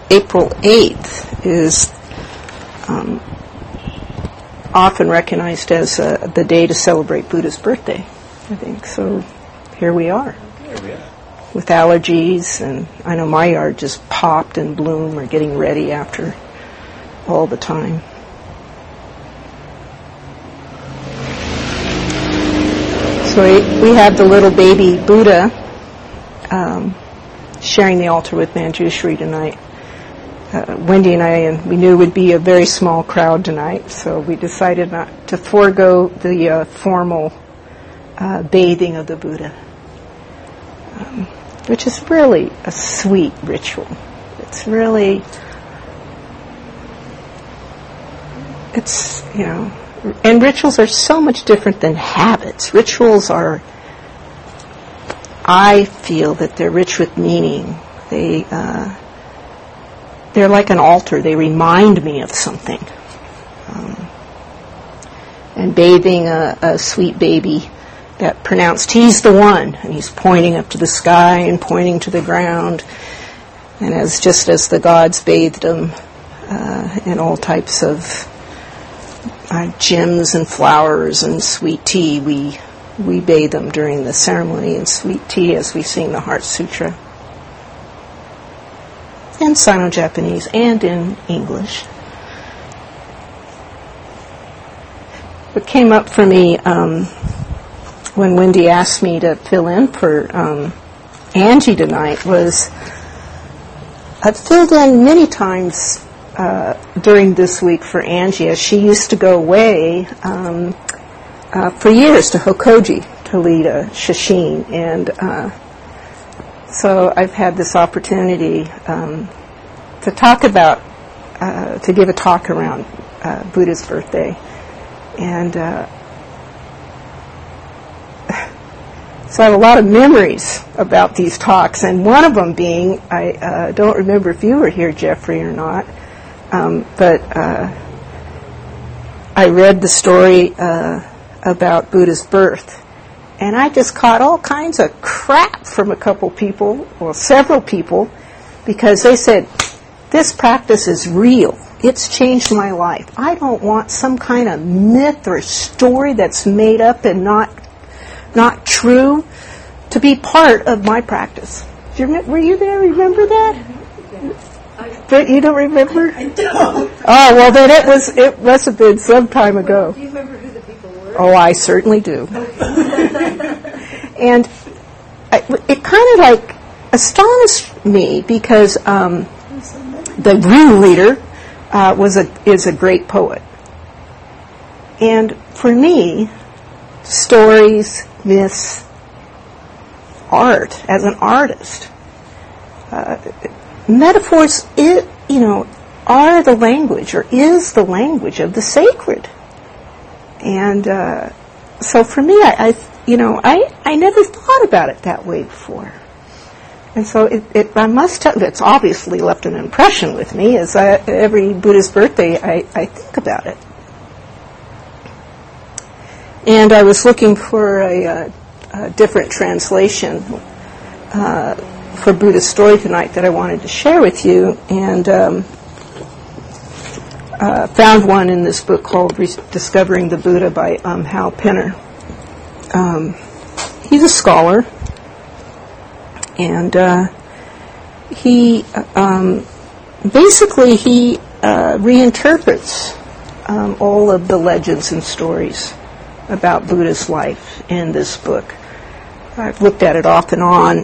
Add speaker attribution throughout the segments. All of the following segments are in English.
Speaker 1: April 8th is often recognized as the day to celebrate Buddha's birthday, I think. So here we are. With allergies, and I know my yard just popped and bloomed or getting ready after all the time. So we have the little baby Buddha sharing the altar with Manjushri tonight. Wendy and we knew it would be a very small crowd tonight, so we decided not to forego the formal bathing of the Buddha, which is really a sweet ritual. And rituals are so much different than habits. Rituals are, I feel that they're rich with meaning. They're like an altar. They remind me of something. And bathing a sweet baby that pronounced, "He's the one," and he's pointing up to the sky and pointing to the ground. And just as the gods bathed him in all types of gems and flowers and sweet tea, we bathe them during the ceremony in sweet tea as we sing the Heart Sutra. In Sino-Japanese and in English. What came up for me when Wendy asked me to fill in for Angie tonight was I've filled in many times during this week for Angie, as she used to go away for years to Hokoji to lead a sesshin, and so I've had this opportunity to talk about, to give a talk around Buddha's birthday. And so I have a lot of memories about these talks, and one of them being, I don't remember if you were here, Jeffrey, or not, but I read the story about Buddha's birth. And I just caught all kinds of crap from a couple people, or several people, because they said, "This practice is real. It's changed my life. I don't want some kind of myth or story that's made up and not true to be part of my practice." Were you there? Remember that? But you don't remember?
Speaker 2: I don't.
Speaker 1: Oh, well, then it must have been some time ago.
Speaker 2: Do you remember who the people were?
Speaker 1: Oh, I certainly do. And it kind of like astonished me because the room leader is a great poet. And for me, stories, myths, art, as an artist, metaphors, are the language, or is the language of the sacred. And so for me, I never thought about it that way before. And so I must tell you, it's obviously left an impression with me, as every Buddhist birthday I think about it. And I was looking for a different translation for Buddha's story tonight that I wanted to share with you, and found one in this book called Discovering the Buddha by Hal Penner. He's a scholar, and he reinterprets all of the legends and stories about Buddha's life in this book. I've looked at it off and on.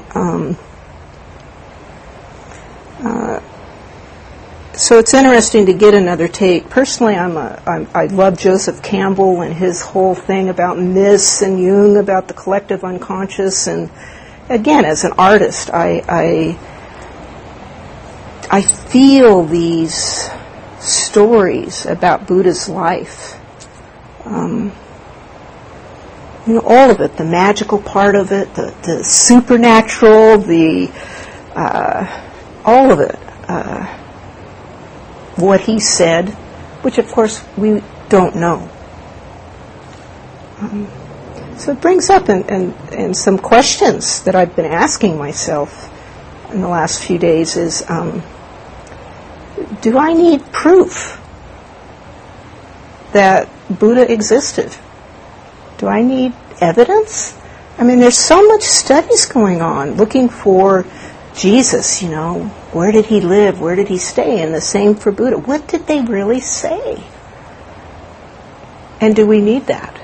Speaker 1: So it's interesting to get another take. Personally, I love Joseph Campbell and his whole thing about myths, and Jung about the collective unconscious. And again, as an artist, I feel these stories about Buddha's life. All of it, the magical part of it, the supernatural, all of it. What he said, which of course we don't know. So it brings up and some questions that I've been asking myself in the last few days is, Do I need proof that Buddha existed? Do I need evidence? I mean, there's so much studies going on looking for Jesus, where did he live? Where did he stay? And the same for Buddha. What did they really say? And do we need that?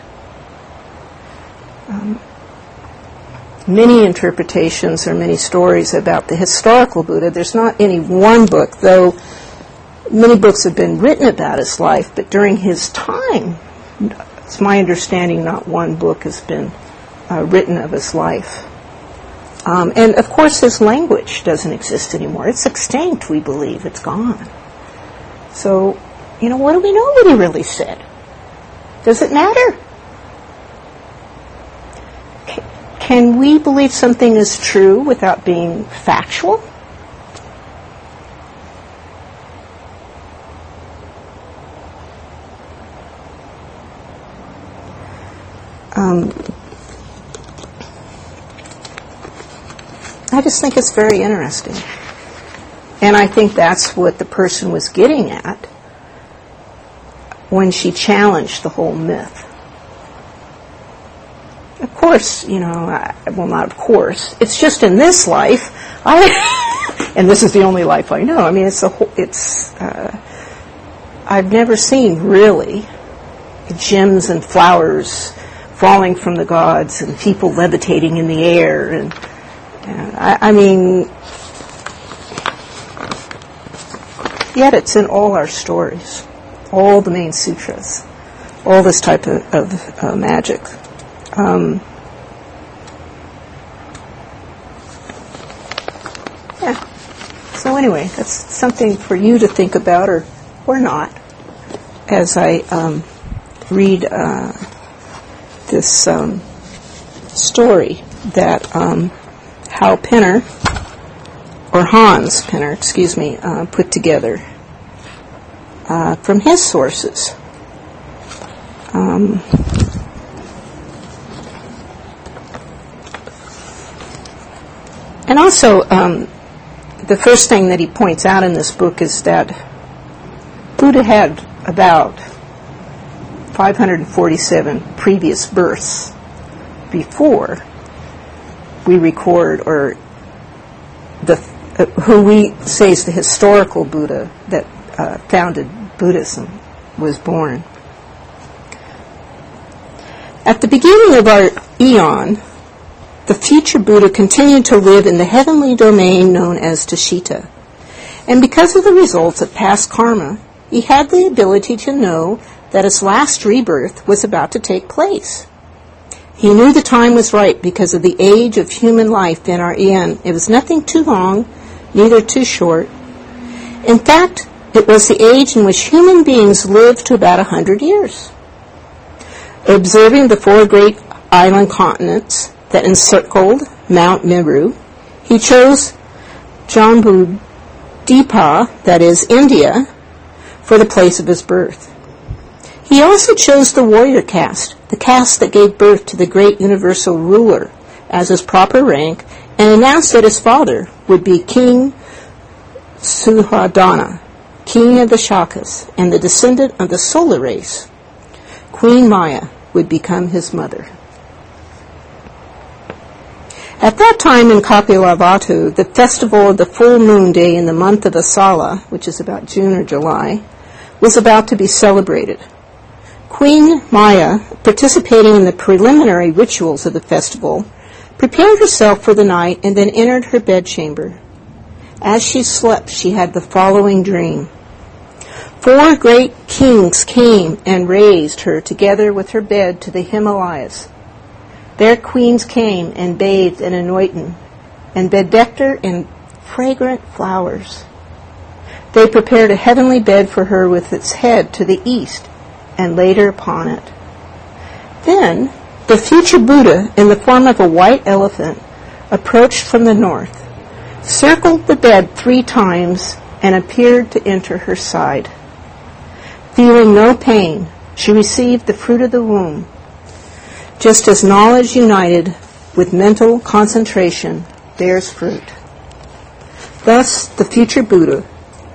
Speaker 1: Many interpretations or many stories about the historical Buddha. There's not any one book, though many books have been written about his life, but during his time, it's my understanding not one book has been written of his life. And of course his language doesn't exist anymore. It's extinct, we believe. It's gone. So, what do we know what he really said? Does it matter? Can we believe something is true without being factual? I just think it's very interesting. And I think that's what the person was getting at when she challenged the whole myth. Of course, well, not of course. It's just in this life, and this is the only life I know. I mean, I've never seen really gems and flowers falling from the gods and people levitating in the air. And I mean, yet it's in all our stories, all the main sutras, all this type of magic. So anyway, that's something for you to think about, or not, as I read this story that Hal Penner, or Hans Penner, put together from his sources. And also, the first thing that he points out in this book is that Buddha had about 547 previous births before we record, or who we say is the historical Buddha that founded Buddhism was born. At the beginning of our eon, the future Buddha continued to live in the heavenly domain known as Tushita. And because of the results of past karma, he had the ability to know that his last rebirth was about to take place. He knew the time was right because of the age of human life in our eon. It was nothing too long, neither too short. In fact, it was the age in which human beings lived to about 100 years. Observing the 4 great island continents that encircled Mount Meru, he chose Jambudvipa, that is India, for the place of his birth. He also chose the warrior caste, the caste that gave birth to the great universal ruler, as his proper rank, and announced that his father would be King Suhadana, king of the Shakas, and the descendant of the solar race. Queen Maya would become his mother. At that time in Kapilavatthu, the festival of the full moon day in the month of Asala, which is about June or July, was about to be celebrated. Queen Maya, participating in the preliminary rituals of the festival, prepared herself for the night and then entered her bedchamber. As she slept, she had the following dream. 4 great kings came and raised her together with her bed to the Himalayas. Their queens came and bathed and anointed and bedecked her in fragrant flowers. They prepared a heavenly bed for her with its head to the east and laid her upon it. Then the future Buddha, in the form of a white elephant, approached from the north, circled the bed 3 times, and appeared to enter her side. Feeling no pain, she received the fruit of the womb, just as knowledge united with mental concentration bears fruit. Thus, the future Buddha,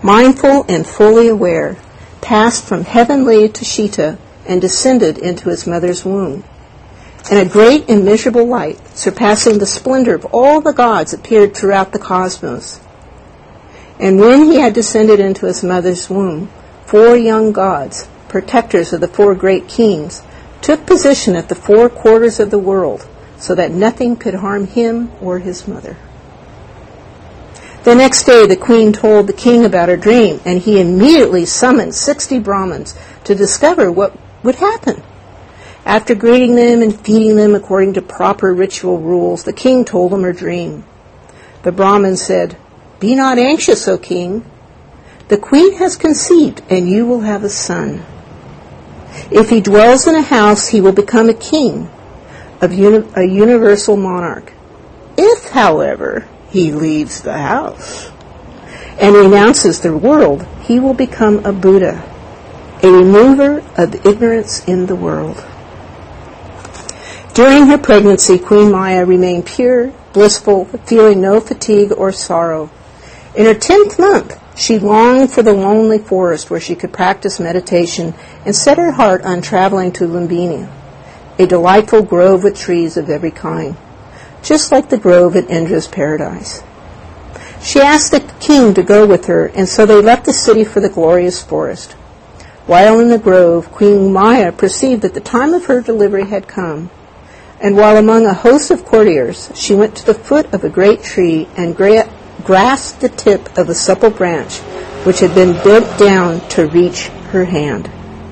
Speaker 1: mindful and fully aware, passed from heavenly to Shita and descended into his mother's womb. And a great immeasurable light, surpassing the splendor of all the gods, appeared throughout the cosmos. And when he had descended into his mother's womb, 4 young gods, protectors of the 4 great kings, took position at the 4 quarters of the world, so that nothing could harm him or his mother. The next day the queen told the king about her dream, and he immediately summoned 60 Brahmins to discover what would happen. After greeting them and feeding them according to proper ritual rules, the king told them her dream. The Brahmin said, "Be not anxious, O king. The queen has conceived, and you will have a son. If he dwells in a house, he will become a king, a universal monarch. If, however, he leaves the house and renounces the world, he will become a Buddha, a remover of ignorance in the world." During her pregnancy, Queen Maya remained pure, blissful, feeling no fatigue or sorrow. In her 10th month, she longed for the lonely forest where she could practice meditation and set her heart on traveling to Lumbini, a delightful grove with trees of every kind, just like the grove at Indra's paradise. She asked the king to go with her, and so they left the city for the glorious forest. While in the grove, Queen Maya perceived that the time of her delivery had come, and while among a host of courtiers, she went to the foot of a great tree and grasped the tip of a supple branch which had been bent down to reach her hand.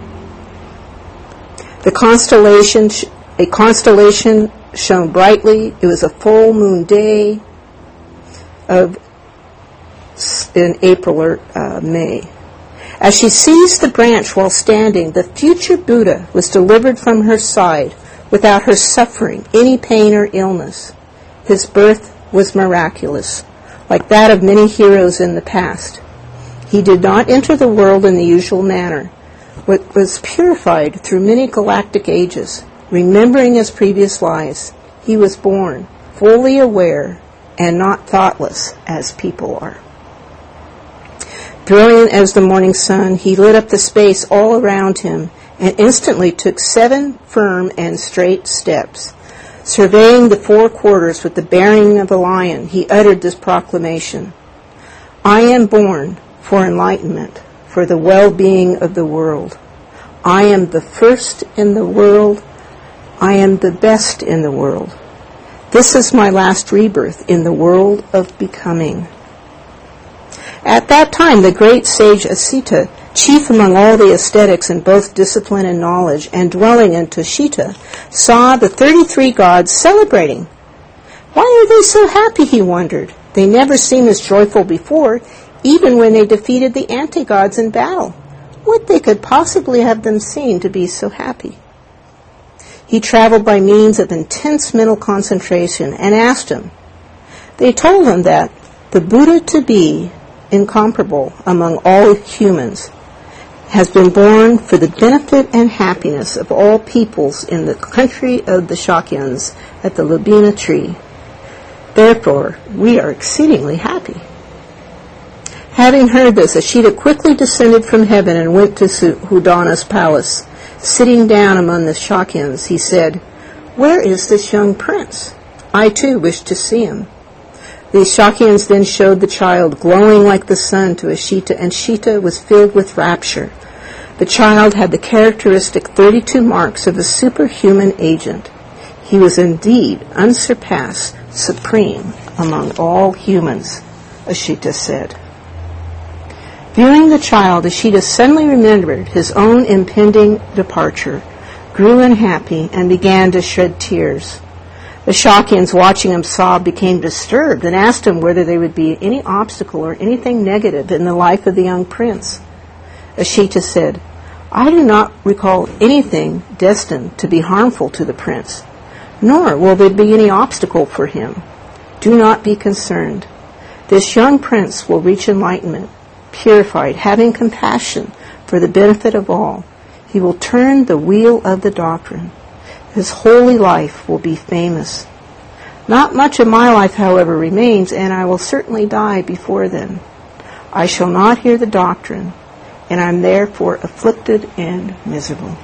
Speaker 1: A constellation shone brightly. It was a full moon day in April or May. As she seized the branch while standing, the future Buddha was delivered from her side without her suffering any pain or illness. His birth was miraculous, like that of many heroes in the past. He did not enter the world in the usual manner, but was purified through many galactic ages. Remembering his previous lives, he was born, fully aware, and not thoughtless as people are. Brilliant as the morning sun, he lit up the space all around him and instantly took 7 firm and straight steps. Surveying the 4 quarters with the bearing of a lion, he uttered this proclamation: "I am born for enlightenment, for the well-being of the world. I am the first in the world. I am the best in the world. This is my last rebirth in the world of becoming." At that time, the great sage Asita, chief among all the ascetics in both discipline and knowledge, and dwelling in Tushita, saw the 33 gods celebrating. Why are they so happy, he wondered. They never seemed as joyful before, even when they defeated the anti-gods in battle. What they could possibly have them seen to be so happy? He traveled by means of intense mental concentration and asked him. They told him that the Buddha to be incomparable among all humans has been born for the benefit and happiness of all peoples in the country of the Shakyans at the Lumbini tree. Therefore, we are exceedingly happy. Having heard this, Ashita quickly descended from heaven and went to Udana's palace. Sitting down among the Shakyans, he said, "Where is this young prince? I too wish to see him." The Shakyans then showed the child, glowing like the sun, to Ashita, and Ashita was filled with rapture. The child had the characteristic 32 marks of a superhuman agent. He was indeed unsurpassed, supreme among all humans, Ashita said. Viewing the child, Ashita suddenly remembered his own impending departure, grew unhappy, and began to shed tears. The Shakyans, watching him sob, became disturbed and asked him whether there would be any obstacle or anything negative in the life of the young prince. Ashita said, "I do not recall anything destined to be harmful to the prince, nor will there be any obstacle for him. Do not be concerned. This young prince will reach enlightenment, purified, having compassion for the benefit of all. He will turn the wheel of the doctrine. His holy life will be famous. Not much of my life, however, remains, and I will certainly die before then. I shall not hear the doctrine, and I am therefore afflicted and miserable.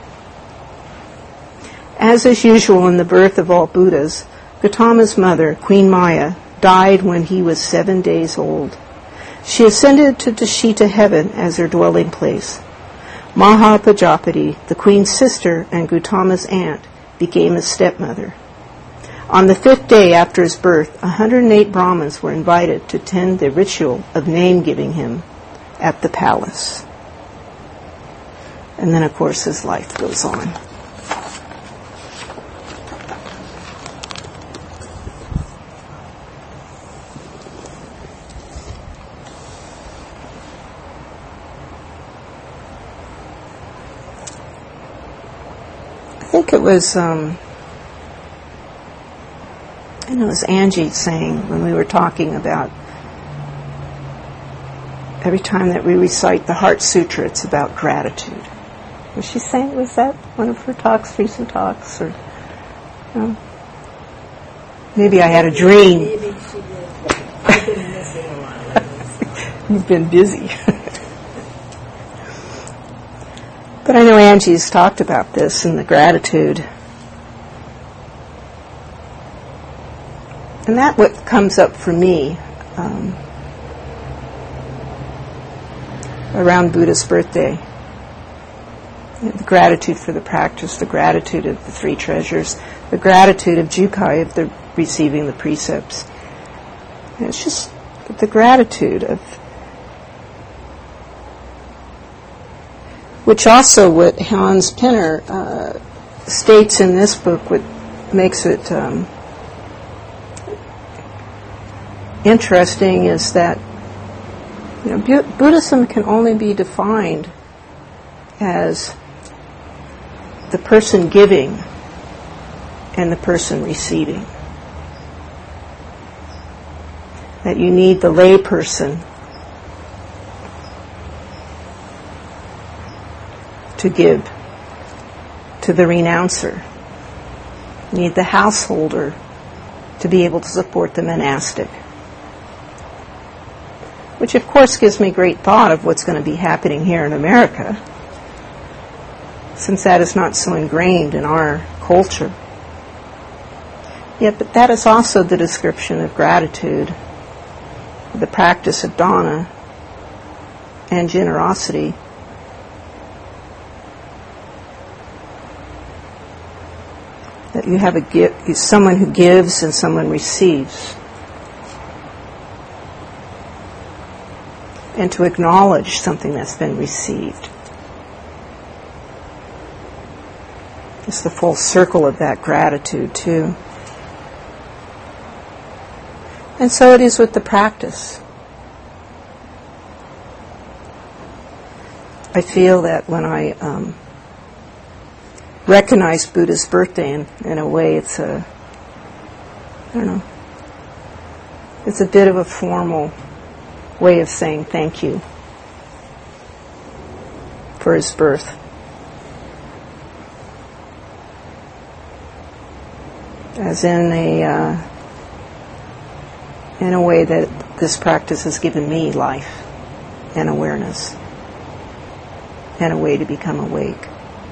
Speaker 1: As is usual in the birth of all Buddhas, Gautama's mother, Queen Maya, died when he was 7 days old. She ascended to Dashita heaven as her dwelling place. Maha Prajapati, the queen's sister and Gautama's aunt, became his stepmother. On the 5th day after his birth, 108 Brahmins were invited to attend the ritual of name-giving him at the palace. And then, of course, his life goes on. I think it was, it was Angie saying when we were talking about every time that we recite the Heart Sutra, it's about gratitude. Was she saying, was that one of her talks, recent talks? Or maybe I had a dream.
Speaker 2: Maybe she did. I've been missing a lot lately.
Speaker 1: You've been busy. But I know Angie's talked about this and the gratitude. And that what comes up for me around Buddha's birthday. The gratitude for the practice, the gratitude of the three treasures, the gratitude of Jukai of the receiving the precepts. And it's just the gratitude of, which also what Hans Pinner states in this book, what makes it interesting is that Buddhism can only be defined as the person giving and the person receiving. That you need the lay person to give to the renouncer. You need the householder to be able to support the monastic. Which of course gives me great thought of what's going to be happening here in America, since that is not so ingrained in our culture. Yet, but that is also the description of gratitude, the practice of dana and generosity. That you have someone who gives and someone receives. And to acknowledge something that's been received. It's the full circle of that gratitude, too. And so it is with the practice. I feel that when I recognize Buddha's birthday in a way, it's it's a bit of a formal way of saying thank you for his birth. As in a way that this practice has given me life and awareness and a way to become awake.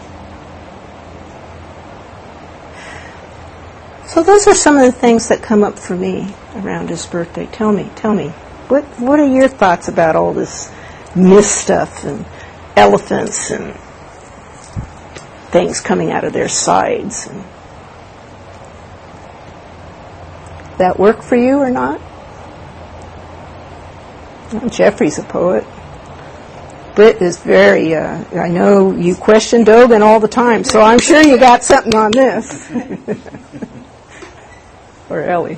Speaker 1: So those are some of the things that come up for me around his birthday. Tell me. What are your thoughts about all this myth stuff and elephants and things coming out of their sides? And that work for you or not? Well, Jeffrey's a poet. Britt is very, I know you question Dogen all the time, so I'm sure you got something on this. Or Ellie.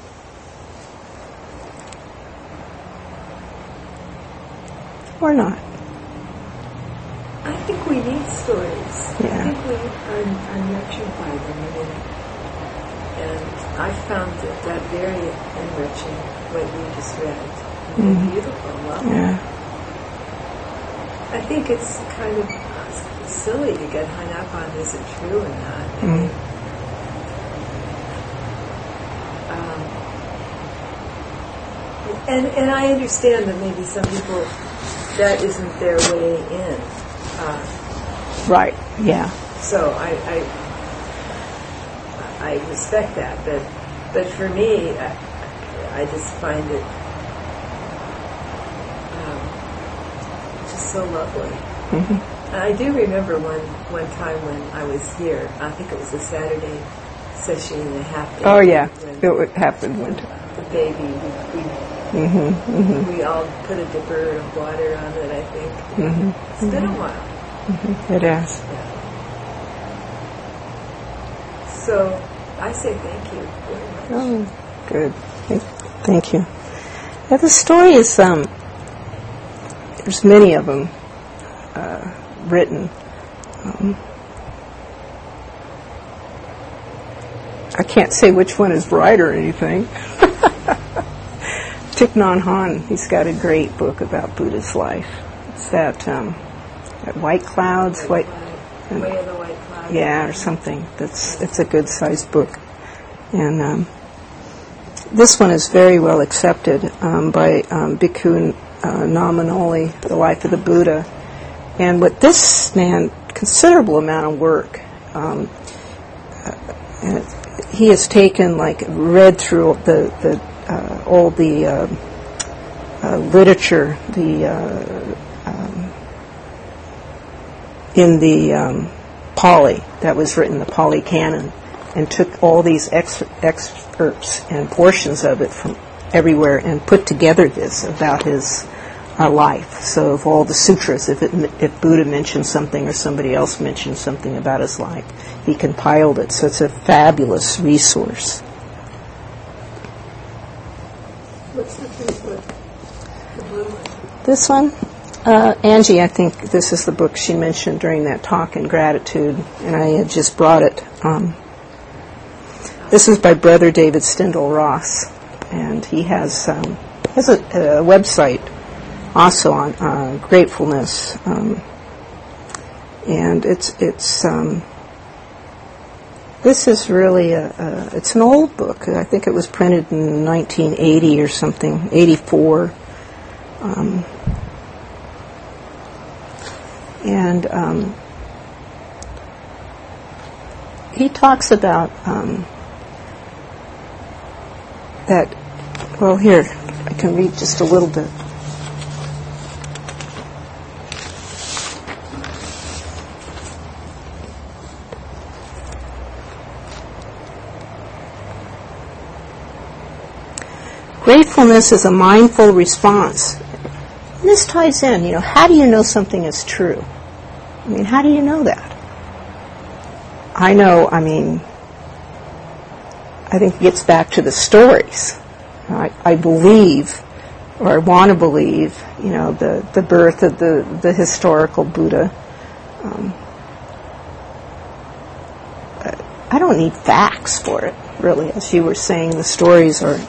Speaker 1: Or not.
Speaker 2: I think we need stories.
Speaker 1: Yeah.
Speaker 2: I think we are nurtured by them. And I found that very enriching, what you just read.
Speaker 1: Mm-hmm.
Speaker 2: Beautiful, lovely.
Speaker 1: Yeah.
Speaker 2: I think it's kind of silly to get hung up on is it true or not. I mean, And I understand that maybe some people, that isn't their way in.
Speaker 1: Right, yeah.
Speaker 2: So I respect that, but for me, I just find it just so lovely.
Speaker 1: Mm-hmm.
Speaker 2: And I do remember one time when I was here. I think it was a Saturday session and a half day.
Speaker 1: Oh yeah, it happened one time.
Speaker 2: The baby, we all put a dipper of water on it. I think it's been a while.
Speaker 1: Mm-hmm. It has.
Speaker 2: Yeah. So I say thank you very much.
Speaker 1: Oh, good. Thank you. Yeah, the story is there's many of them written. I can't say which one is right or anything. Thich Nhat Hanh, he's got a great book about Buddha's life. It's that White Clouds,
Speaker 2: Way of the White Clouds.
Speaker 1: Yeah, or something. It's a good sized book, and this one is very well accepted by Bhikkhu Namanoli, The Life of the Buddha. And with this man, considerable amount of work. And he has taken, read through all the literature, in the Pali that was written, the Pali Canon, and took all these excerpts and portions of it from everywhere and put together this about his life. So of all the sutras, if Buddha mentioned something or somebody else mentioned something about his life, he compiled it. So it's a fabulous resource.
Speaker 2: What's the big book? The blue one?
Speaker 1: This one? Angie, I think this is the book she mentioned during that talk in gratitude, and I had just brought it. This is by Brother David Stindl Ross, and he has a website also on gratefulness, and it's this is really it's an old book. I think it was printed in 1980 or something, 84. And he talks about that, well, here, I can read just a little bit. Gratefulness is a mindful response. And this ties in, how do you know something is true? I mean, how do you know that? I think it gets back to the stories. I believe, or I want to believe, the birth of the historical Buddha. I don't need facts for it, really. As you were saying, the stories are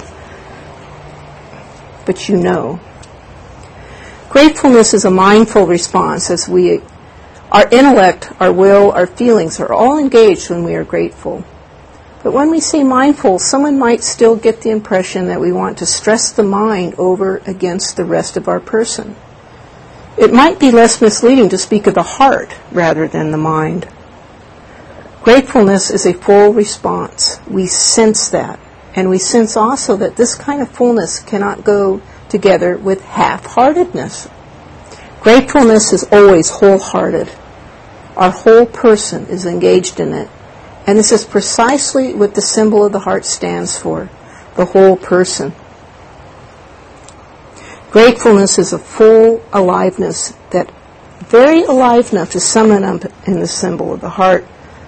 Speaker 1: but Gratefulness is a mindful response as our intellect, our will, our feelings are all engaged when we are grateful. But when we say mindful, someone might still get the impression that we want to stress the mind over against the rest of our person. It might be less misleading to speak of the heart rather than the mind. Gratefulness is a full response. We sense that. And we sense also that this kind of fullness cannot go together with half-heartedness. Gratefulness is always wholehearted. Our whole person is engaged in it. And this is precisely what the symbol of the heart stands for, the whole person. Gratefulness is a full aliveness, that very alive enough to sum it up in the symbol of the heart.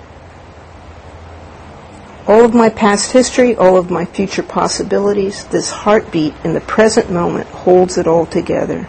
Speaker 1: All of my past history, all of my future possibilities, this heartbeat in the present moment holds it all together.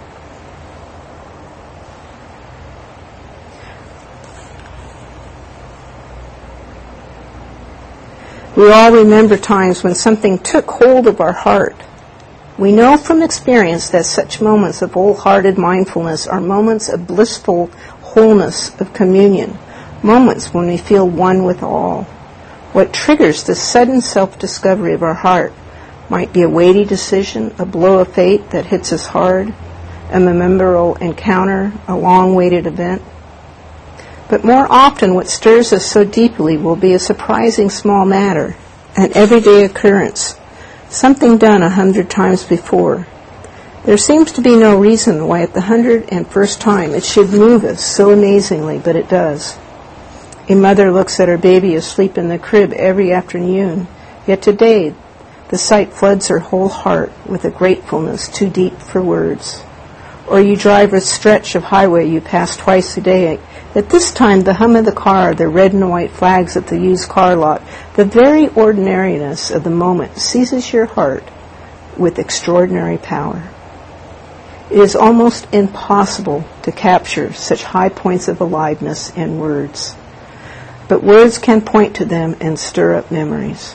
Speaker 1: We all remember times when something took hold of our heart. We know from experience that such moments of wholehearted mindfulness are moments of blissful wholeness, of communion, moments when we feel one with all. What triggers the sudden self-discovery of our heart Might be a weighty decision, a blow of fate that hits us hard, a memorable encounter, a long-awaited event. But more often what stirs us so deeply will be a surprising small matter, an everyday occurrence, something done 100 times before. There seems to be no reason why at the 101st time it should move us so amazingly, but it does. A mother looks at her baby asleep in the crib every afternoon, yet today the sight floods her whole heart with a gratefulness too deep for words. Or you drive a stretch of highway you pass twice a day. At this time, the hum of the car, the red and white flags at the used car lot, the very ordinariness of the moment seizes your heart with extraordinary power. It is almost impossible to capture such high points of aliveness in words. But words can point to them and stir up memories.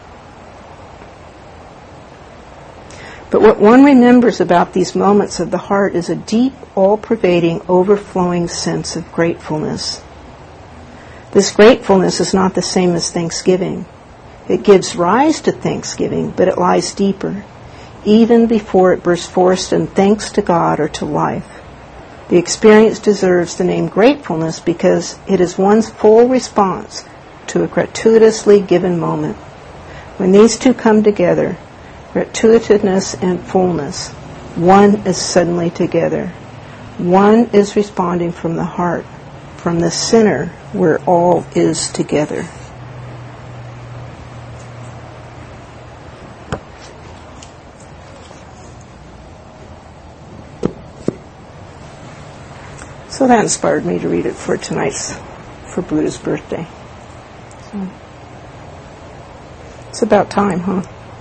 Speaker 1: But what one remembers about these moments of the heart is a deep, all-pervading, overflowing sense of gratefulness. This gratefulness is not the same as thanksgiving. It gives rise to thanksgiving, but it lies deeper, even before it bursts forth in thanks to God or to life. The experience deserves the name gratefulness because it is one's full response to a gratuitously given moment. When these two come together, gratuitousness and fullness, one is suddenly together. One is responding from the heart, from the center where all is together. So that inspired me to read it for Buddha's birthday. So it's about time, huh?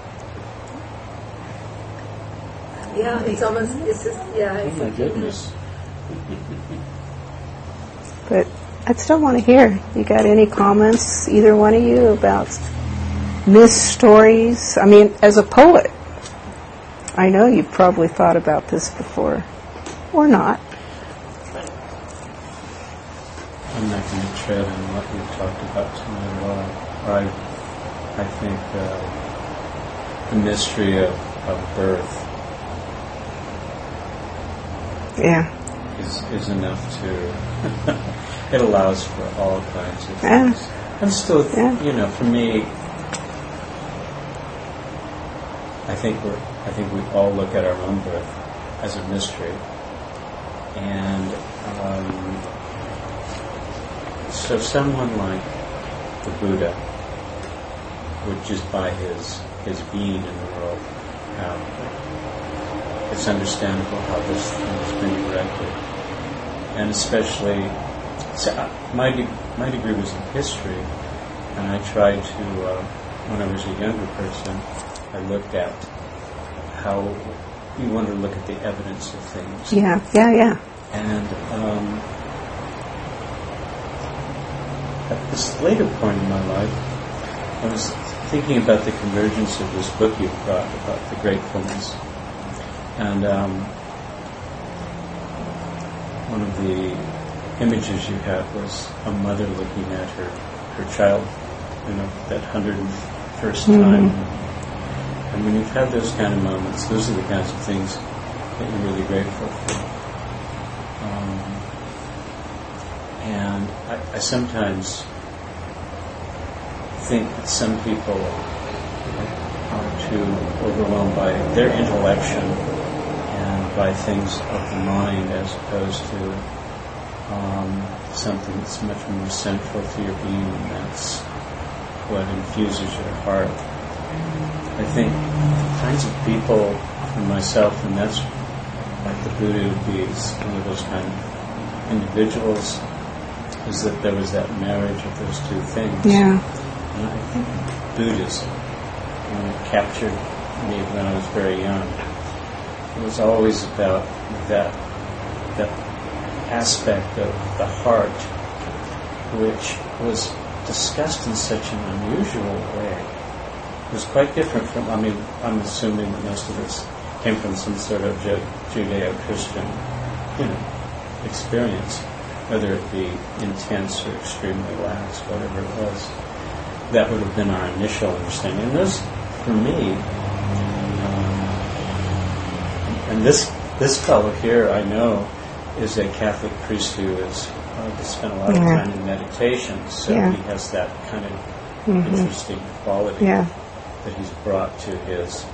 Speaker 2: Yeah, it's just,
Speaker 3: Oh my goodness.
Speaker 1: But I'd still want to hear. You got any comments, either one of you, about missed stories? I mean, as a poet, I know you've probably thought about this before, or not.
Speaker 3: I'm not going to tread on what we've talked about tonight at all. I think the mystery of birth is enough to it allows for all kinds of things. I'm still for me I think we all look at our own birth as a mystery, and so someone like the Buddha would just by his being in the world it's understandable how this thing has been directed. And especially, my degree was in history, and I tried to, when I was a younger person, I looked at how you want to look at the evidence of things.
Speaker 1: Yeah.
Speaker 3: And at this later point in my life, I was thinking about the convergence of this book you brought about the gratefulness. And one of the images you had was a mother looking at her child, that 101st time. And when you've had those kind of moments, those are the kinds of things that you're really grateful for. And I sometimes think that some people are too overwhelmed by their intellection and by things of the mind as opposed to something that's much more central to your being, and that's what infuses your heart. I think the kinds of people, and myself, and that's like the Buddha would be one of those kind of individuals, is that there was that marriage of those two things.
Speaker 1: Yeah.
Speaker 3: And I think Buddhism, when it captured me when I was very young, it was always about that aspect of the heart which was discussed in such an unusual way. It was quite different from, I'm assuming that most of this came from some sort of Judeo-Christian, experience, whether it be intense or extremely lax, whatever it was. That would have been our initial understanding. And those, for me, And this fellow here, I know, is a Catholic priest who has spent a lot of time in meditation, so he has that kind of interesting quality that he's brought to his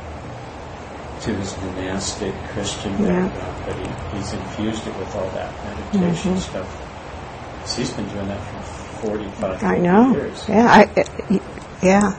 Speaker 3: monastic Christian background, but he's infused it with all that meditation stuff. So he's been doing that for 45
Speaker 1: I know.
Speaker 3: years.
Speaker 1: Yeah.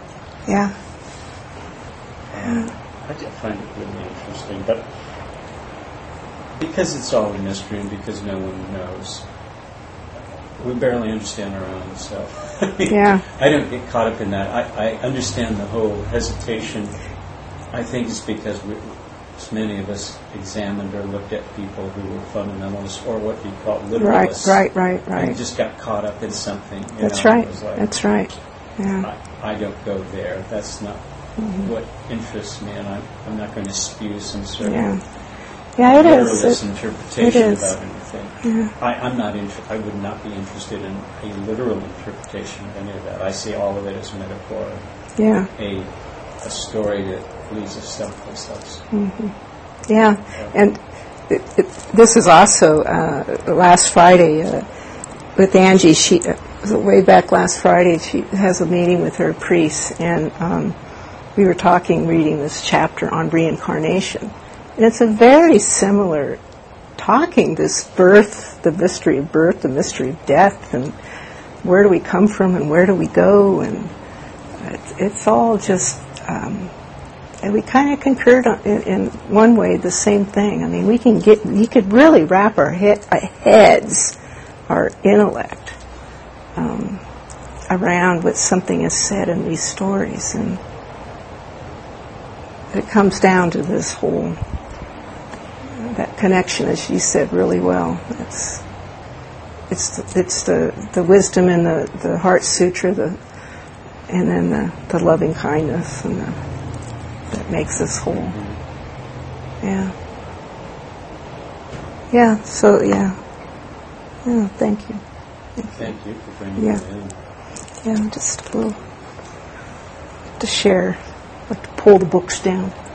Speaker 3: I do find it really interesting, but because it's all a mystery and because no one knows, we barely understand our own self. I don't get caught up in that. I understand the whole hesitation. I think it's because many of us examined or looked at people who were fundamentalists or what you call literalists.
Speaker 1: Right.
Speaker 3: And just got caught up in something.
Speaker 1: That's right. That's right. Yeah.
Speaker 3: I don't go there. That's not what interests me, and I'm not going to spew some sort of literalist interpretation about anything. I'm not. I would not be interested in a literal interpretation of any of that. I see all of it as metaphor. A story that leads us someplace else.
Speaker 1: And this is also last Friday with Angie. She way back last Friday. She has a meeting with her priests, and we were reading this chapter on reincarnation, and it's a very similar talking. This birth, the mystery of birth, the mystery of death, and where do we come from, and where do we go, and it's all just. And we kind of concurred in one way the same thing. I mean, we could really wrap our heads, our intellect, around what something is said in these stories, and it comes down to this whole that connection, as you said really well. It's the wisdom in the Heart Sutra, and then the loving kindness and that makes us whole. So thank you.
Speaker 3: Thank you for bringing it in.
Speaker 1: Just a little to share, like to pull the books down.